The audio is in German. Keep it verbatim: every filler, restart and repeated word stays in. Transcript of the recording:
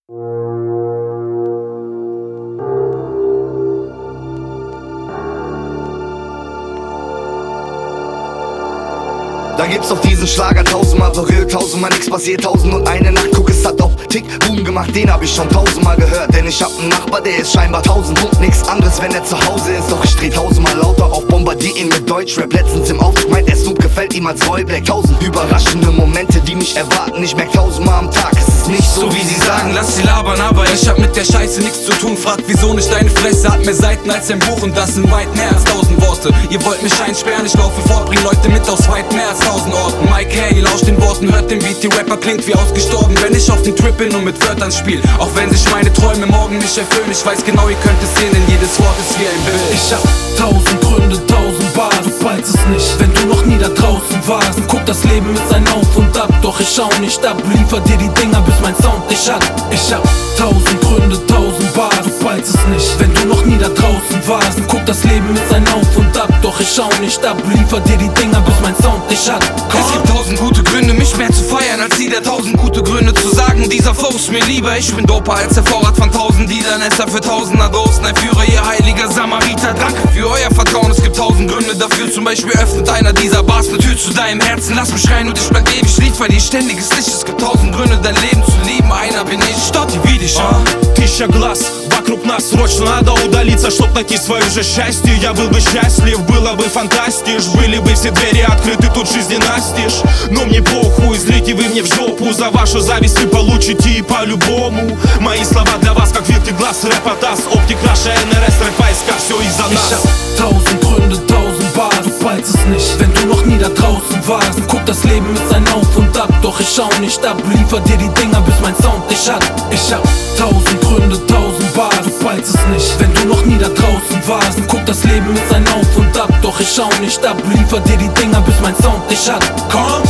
Da gibt's doch diesen Schlager, tausendmal berührt, tausendmal nix passiert, tausend und eine Nacht, guck, es hat auf Tick, Boom gemacht, den hab ich schon tausendmal gehört. Denn ich hab einen Nachbar, der ist scheinbar tausend und nix anderes, wenn er zu Hause ist. Doch ich dreh tausendmal lauter auf, bombardier ihn mit Deutschrap. Letztens im Aufzug meint er, Snoop gefällt ihm als Roy Black. Tausend überraschende Momente, die mich erwarten, ich merk tausendmal am Tag, es ist nicht so, so wie sie sagen, lass sie labern, aber ich hab mit der Scheiße nichts zu tun. Fragt wieso nicht, deine Fresse hat mehr Seiten als ein Buch und das sind weit mehr als tausend Worte. Ihr wollt mich einsperren, ich laufe fort, bring Leute mit aus weit mehr als tausend Orten. Mike Hay, lauscht den Worten, hört den Beat, die Rapper klingt wie ausgestorben, wenn ich auf den Trip bin und mit Wörtern spiel. Auch wenn sich meine Träume morgen nicht erfüllen, ich weiß genau, ihr könnt es sehen, denn jedes Wort ist wie ein Bild. Ich hab tausend Gründe, tausend Bars, du weißt es nicht, wenn du noch nie da draußen warst. Guck, das Leben ist ein Auf und Ab, doch ich schau nicht ab, liefer dir die Dinger, bis mein Sound dich hat. Ich hab tausend Gründe, tausend Bars, du weißt es nicht, wenn du noch nie da draußen warst. Guck, das Leben ist ein Auf und Ab, doch ich schau nicht ab, liefer dir die Dinger, bis mein Sound dich hat. Komm. Es gibt tausend gute Gründe, mich mehr zu feiern, als die der tausend gute Gründe zu sagen, dieser Flow ist mir lieber. Ich bin doper als der Vorrat von tausend Liedern, Esser für tausender Dosen, ein Führer, ihr heiliger Samariter. Danke für euer Vertrauen, es gibt tausend Gründe dafür. Zum Beispiel öffnet einer dieser Bars eine Tür zu deinem Herzen. Lass mich rein und ich bleib ewig Lied, weil dir ständiges Licht. Es gibt tausend Gründe, dein Leben zu lieben, einer bin ich. Что ты видишь, а? Тысяча глаз вокруг нас, срочно надо удалиться, чтоб найти свое же счастье. Я был бы счастлив, было бы фантастиш, были бы все двери открыты, тут жизни настежь. Но мне похуй, зрите вы мне в жопу, за вашу зависть вы получите и по-любому. Мои слова для вас как вирты глаз, рэп от ас, оптик наша эн эр эс, рэп-войска, все из-за нас. Ich hab tausend Gründe, tausend Bars, du weißt es nicht, wenn du noch nie da draußen warst. Guck, das Leben ist ein Auf und Ab, doch ich schau nicht ab, liefer dir die Dinger, bis mein Sound dich hat. Ich hab tausend Gründe, tausend Bars, du weißt es nicht, wenn du noch nie da draußen warst. Guck, das Leben ist ein Auf und Ab, doch ich schau nicht ab, liefer dir die Dinger, bis mein Sound dich hat. Komm!